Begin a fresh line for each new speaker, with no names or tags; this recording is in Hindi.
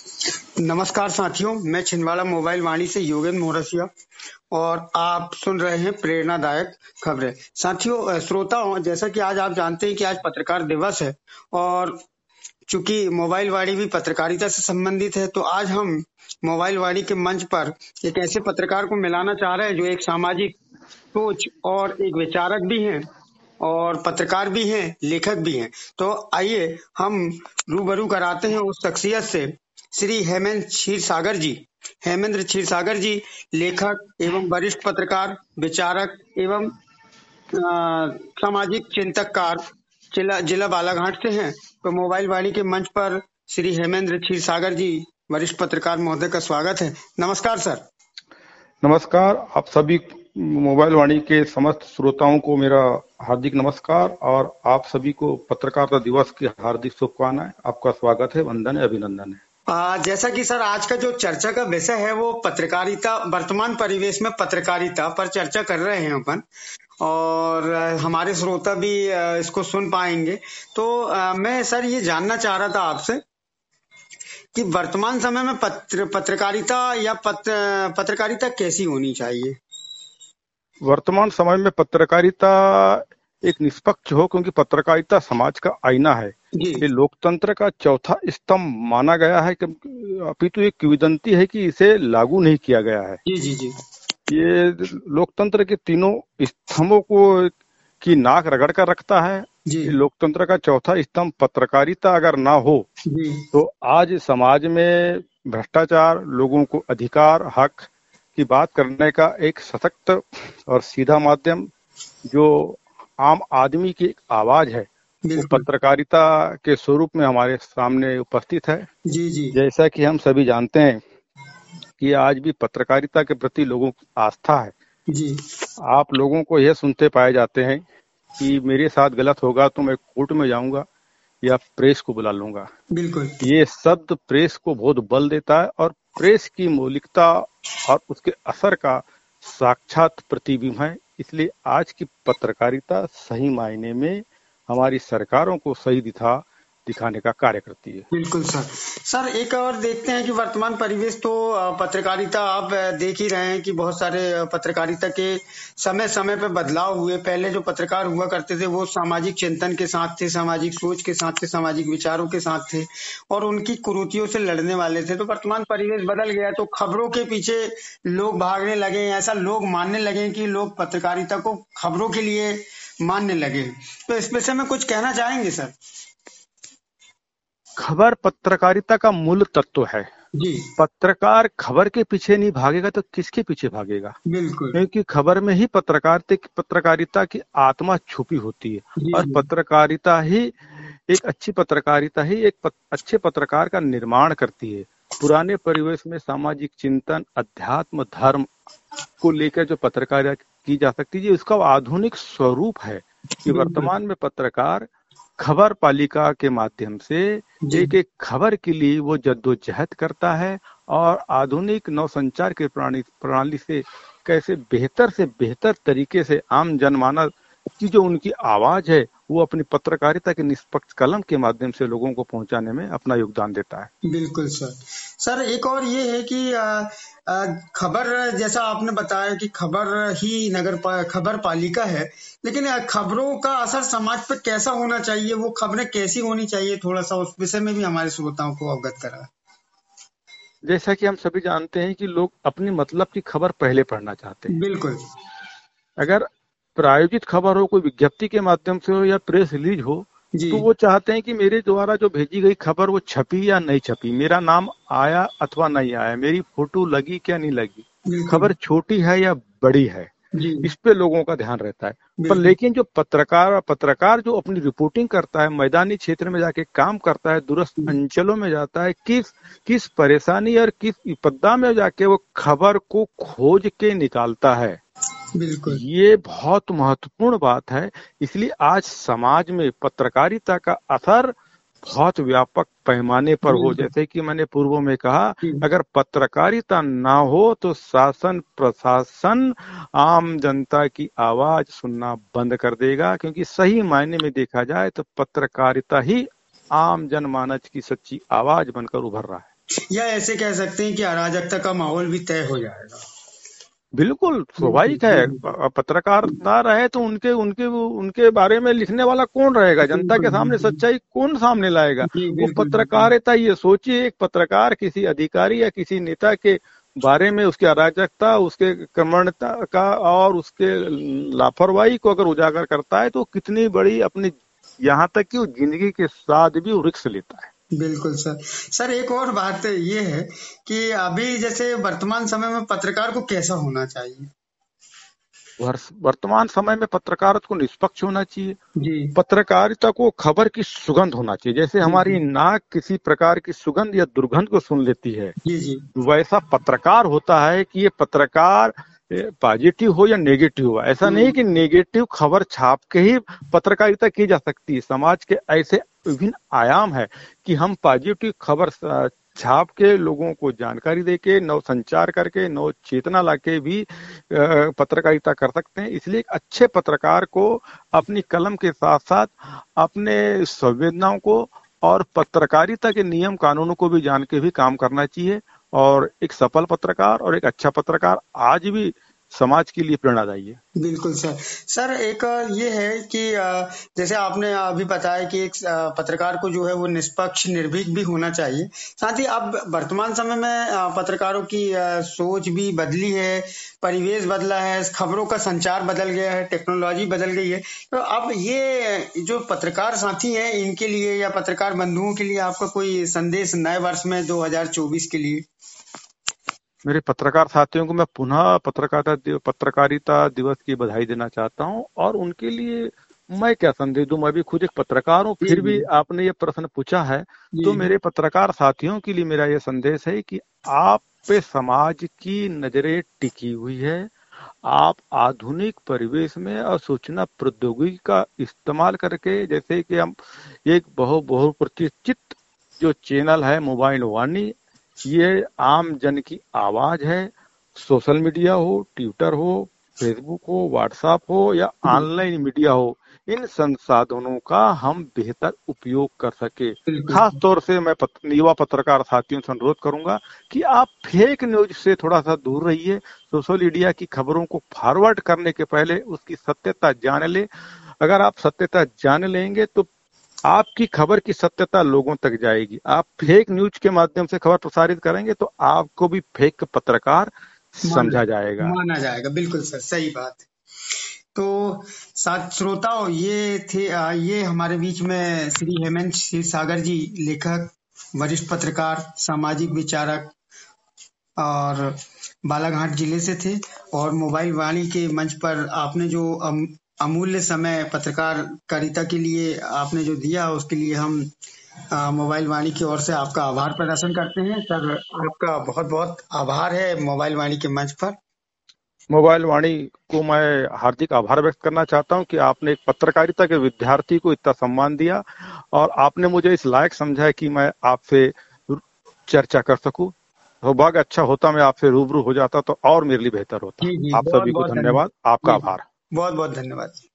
नमस्कार साथियों, मैं छिंदवाड़ा मोबाइल वाणी से योगेंद्र मोरसिया और आप सुन रहे हैं प्रेरणादायक खबरें। साथियों, श्रोताओं, जैसा कि आज आप जानते हैं कि आज पत्रकार दिवस है और चूंकि मोबाइल वाणी भी पत्रकारिता से संबंधित है, तो आज हम मोबाइल वाणी के मंच पर एक ऐसे पत्रकार को मिलाना चाह रहे हैं जो एक सामाजिक सोच और एक विचारक भी हैं और पत्रकार भी हैं, लेखक भी हैं। तो आइए हम रूबरू कराते हैं उस शख्सियत से, श्री हेमेंद्र क्षीरसागर जी, लेखक एवं वरिष्ठ पत्रकार, विचारक एवं सामाजिक चिंतककार, जिला जिला बालाघाट से हैं। तो मोबाइल वाणी के मंच पर श्री हेमेंद्र क्षीरसागर जी, वरिष्ठ पत्रकार महोदय का स्वागत है। नमस्कार सर।
नमस्कार। आप सभी मोबाइल वाणी के समस्त श्रोताओं को मेरा हार्दिक नमस्कार और आप सभी को पत्रकारिता दिवस की हार्दिक शुभकामनाएं। आपका स्वागत है, वंदन है, अभिनंदन है।
जैसा कि सर आज का जो चर्चा का विषय है वो पत्रकारिता, वर्तमान परिवेश में पत्रकारिता पर चर्चा कर रहे हैं अपन, और हमारे श्रोता भी इसको सुन पाएंगे। तो मैं सर ये जानना चाह रहा था आपसे कि वर्तमान समय में पत्रकारिता या पत्रकारिता कैसी होनी चाहिए।
वर्तमान समय में पत्रकारिता एक निष्पक्ष हो, क्योंकि पत्रकारिता समाज का आईना है। ये लोकतंत्र का चौथा स्तंभ माना गया है, अपितु एक किंवदंती है कि इसे लागू नहीं किया गया है।
जी।
ये लोकतंत्र के तीनों स्तंभों को की नाक रगड़ कर रखता है। लोकतंत्र का चौथा स्तंभ पत्रकारिता अगर ना हो तो आज समाज में भ्रष्टाचार, लोगों को अधिकार, हक की बात करने का एक सशक्त और सीधा माध्यम जो आम आदमी की एक आवाज है, वो पत्रकारिता के स्वरूप में हमारे सामने उपस्थित है। जैसा कि हम सभी जानते हैं कि आज भी पत्रकारिता के प्रति लोगों की आस्था है। आप लोगों को यह सुनते पाए जाते हैं कि मेरे साथ गलत होगा तो मैं कोर्ट में जाऊंगा या प्रेस को बुला लूंगा।
बिल्कुल,
ये शब्द प्रेस को बहुत बल देता है और प्रेस की मौलिकता और उसके असर का साक्षात प्रतिबिंब है। इसलिए आज की पत्रकारिता सही मायने में हमारी सरकारों को सही दिशा दिखाने का कार्य करती है।
बिल्कुल सर, एक और देखते हैं कि वर्तमान परिवेश तो पत्रकारिता आप देख ही रहे हैं कि बहुत सारे पत्रकारिता के समय समय पे बदलाव हुए। पहले जो पत्रकार हुआ करते थे वो सामाजिक चिंतन के साथ थे, सामाजिक सोच के साथ थे, सामाजिक विचारों के साथ थे और उनकी कुरीतियों से लड़ने वाले थे। तो वर्तमान परिवेश बदल गया, तो खबरों के पीछे लोग भागने लगे, ऐसा लोग मानने लगे कि लोग पत्रकारिता को खबरों के लिए मानने लगे। तो इस विषय में कुछ कहना चाहेंगे सर।
खबर पत्रकारिता का मूल तत्व है। पत्रकार खबर के पीछे नहीं भागेगा तो किसके पीछे भागेगा।
बिल्कुल,
क्योंकि खबर में ही पत्रकारिता की आत्मा छुपी होती है और पत्रकारिता ही एक अच्छी पत्रकारिता ही एक अच्छे पत्रकार का निर्माण करती है। पुराने परिवेश में सामाजिक चिंतन, अध्यात्म, धर्म को लेकर जो पत्रकारिता की जा सकती है, उसका आधुनिक स्वरूप है कि वर्तमान में पत्रकार खबर पालिका के माध्यम से एक एक खबर के लिए वो जद्दोजहद करता है और आधुनिक नवसंचार के प्रणाली से कैसे बेहतर तरीके से आम जनमानस की जो उनकी आवाज है वो अपनी पत्रकारिता के निष्पक्ष कलम के माध्यम से लोगों को पहुंचाने में अपना योगदान देता है।
बिल्कुल सर, एक और ये है कि खबर, जैसा आपने बताया कि खबर ही खबर पालिका है, लेकिन खबरों का असर समाज पर कैसा होना चाहिए, वो खबरें कैसी होनी चाहिए, थोड़ा सा उस विषय में भी हमारे श्रोताओं को अवगत करा।
जैसा कि हम सभी जानते हैं कि लोग अपने मतलब की खबर पहले पढ़ना चाहते हैं।
बिल्कुल,
अगर प्रायोजित खबर हो, कोई विज्ञप्ति के माध्यम से हो या प्रेस रिलीज हो, तो वो चाहते हैं कि मेरे द्वारा जो भेजी गई खबर वो छपी या नहीं छपी, मेरा नाम आया अथवा नहीं आया, मेरी फोटो लगी क्या नहीं लगी, खबर छोटी है या बड़ी है, इस पे लोगों का ध्यान रहता है। पर लेकिन जो पत्रकार जो अपनी रिपोर्टिंग करता है, मैदानी क्षेत्र में जाके काम करता है, दूरस्थ अंचलों में जाता है, किस परेशानी और किस विपदा में जाके वो खबर को खोज के निकालता है,
बिल्कुल,
ये बहुत महत्वपूर्ण बात है। इसलिए आज समाज में पत्रकारिता का असर बहुत व्यापक पैमाने पर हो। जैसे कि मैंने पूर्व में कहा, अगर पत्रकारिता ना हो तो शासन प्रशासन आम जनता की आवाज सुनना बंद कर देगा, क्योंकि सही मायने में देखा जाए तो पत्रकारिता ही आम जनमानस की सच्ची आवाज बनकर उभर रहा है।
या ऐसे कह सकते हैं कि अराजकता का माहौल भी तय हो जाएगा।
बिल्कुल
बिल्कुल
स्वाभाविक है।
बिल्कुल
पत्रकार ना रहे तो उनके उनके उनके बारे में लिखने वाला कौन रहेगा? जनता
बिल्कुल
के सामने
बिल्कुल।
सच्चाई कौन सामने लाएगा?
जी
वो
बिल्कुल बिल्कुल।
पत्रकारिता, ये सोचिए, एक पत्रकार किसी अधिकारी या किसी नेता के बारे में उसकी अराजकता, उसके कर्मण्यता का और उसके लापरवाही को अगर उजागर करता है तो कितनी बड़ी अपनी, यहाँ तक कि वो जिंदगी के साथ भी वो रिस्क लेता है।
बिल्कुल सर। सर एक और बात ये है कि अभी जैसे वर्तमान समय में पत्रकार को कैसा होना चाहिए?
वर्तमान समय में पत्रकारिता को निष्पक्ष होना चाहिए।
जी
पत्रकारिता को खबर की सुगंध होना चाहिए। जैसे
जी
हमारी
जी
नाक किसी प्रकार की सुगंध या दुर्गंध को सुन लेती है,
जी जी
वैसा पत्रकार होता है कि ये पत्रकार पॉजिटिव हो या नेगेटिव हो। ऐसा नहीं कि नेगेटिव खबर छाप के ही पत्रकारिता की जा सकती है। समाज के ऐसे विभिन्न आयाम है कि हम पॉजिटिव खबर छाप के लोगों को जानकारी देके, नव संचार करके, नव चेतना लाके भी पत्रकारिता कर सकते हैं। इसलिए एक अच्छे पत्रकार को अपनी कलम के साथ साथ अपने संवेदनाओं को और पत्रकारिता के नियम कानूनों को भी जान के भी काम करना चाहिए। और एक सफल पत्रकार और एक अच्छा पत्रकार आज भी समाज के लिए प्रेरणादायी है।
बिल्कुल सर। सर एक ये है कि जैसे आपने अभी बताया कि एक पत्रकार को जो है वो निष्पक्ष निर्भीक भी होना चाहिए। साथ ही अब वर्तमान समय में पत्रकारों की सोच भी बदली है, परिवेश बदला है, खबरों का संचार बदल गया है, टेक्नोलॉजी बदल गई है। तो अब ये जो पत्रकार साथी हैं इनके लिए या पत्रकार बंधुओं के लिए आपका कोई संदेश नए वर्ष में 2024 के लिए?
मेरे पत्रकार साथियों को मैं पुनः पत्रकारिता दिवस की बधाई देना चाहता हूं। और उनके लिए मैं क्या संदेश दूं? मैं भी खुद एक पत्रकार हूं,
जी
फिर
जी
भी आपने ये प्रश्न पूछा है तो
जी
मेरे पत्रकार साथियों के लिए मेरा ये संदेश है कि आप पे समाज की नजरें टिकी हुई है। आप आधुनिक परिवेश में और सूचना प्रौद्योगिकी का इस्तेमाल करके, जैसे कि हम एक बहुप्रतीक्षित जो चैनल है मोबाइल वाणी, ये आम जन की आवाज है। सोशल मीडिया हो, ट्विटर हो, फेसबुक हो, व्हाट्सएप हो या
जी
ऑनलाइन मीडिया हो, इन संसाधनों का हम बेहतर उपयोग कर सके।
बिल्कुल
खास तौर से मैं युवा पत्रकार साथियों से अनुरोध करूंगा कि आप फेक न्यूज से थोड़ा सा दूर रहिए। सोशल मीडिया की खबरों को फॉरवर्ड करने के पहले उसकी सत्यता जान ले। अगर आप सत्यता जान लेंगे तो आपकी खबर की सत्यता लोगों तक जाएगी। आप फेक न्यूज के माध्यम से खबर प्रसारित करेंगे तो आपको भी फेक पत्रकार
माना
समझा जाएगा।
माना जाएगा। बिल्कुल सर, सही बात। तो साथ श्रोताओं, ये थे ये हमारे बीच में श्री हेमंत क्षीर सागर जी, लेखक, वरिष्ठ पत्रकार, सामाजिक विचारक और बालाघाट जिले से थे। और मोबाइल वाणी के मंच पर आपने जो अमूल्य समय पत्रकारिता के लिए आपने जो दिया उसके लिए हम मोबाइल वाणी की ओर से आपका आभार प्रदर्शन करते हैं। सर आपका बहुत बहुत आभार है मोबाइल वाणी के मंच पर।
मोबाइल वाणी को मैं हार्दिक आभार व्यक्त करना चाहता हूं कि आपने एक पत्रकारिता के विद्यार्थी को इतना सम्मान दिया और आपने मुझे इस लायक समझा है कि मैं आपसे चर्चा कर सकूं। सौभाग्य अच्छा होता मैं आपसे रूबरू हो जाता तो और मेरे लिए बेहतर होता।
जी जी,
आप
बहुत
सभी को
बहुत
धन्यवाद,
धन्यवाद।
आपका
जी जी,
आभार।
बहुत बहुत धन्यवाद।